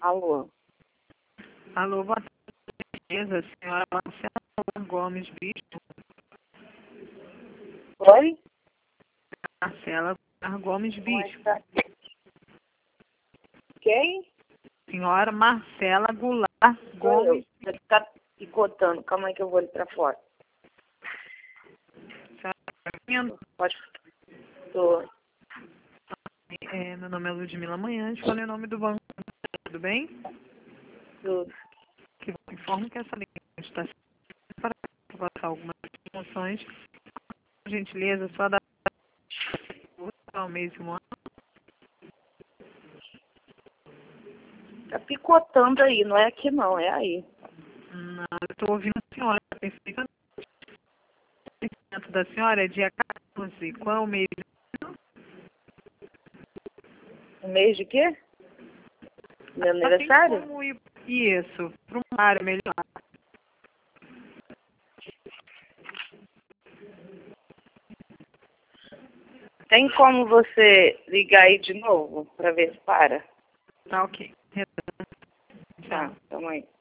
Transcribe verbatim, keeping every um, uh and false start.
Alô? Alô, boa tarde, beleza? Senhora Marcela Gomes Bispo. Oi? Marcela Gomes Bispo. Tá... Quem? Senhora Marcela Goulart Sou eu. Gomes. Você tá picotando. Calma aí que eu vou ali pra fora. Senhora, Pode... Tô. é, meu nome é Ludmila Manhã, escolhi o nome do banco. Tudo bem? Tudo. Que informo que essa ligação está para passar algumas informações. Por gentileza, só da ao mês e um ano. Tá picotando aí. Não é aqui não, é aí. Não, eu estou ouvindo a senhora perfeitamente. O vencimento da senhora é dia quatorze. Qual é o mês? Um mês de quê? Meu Só tem aniversário? como ir isso, para um área melhor. Tem como você ligar aí de novo pra ver se para? Tá ok. Tá, tamo aí.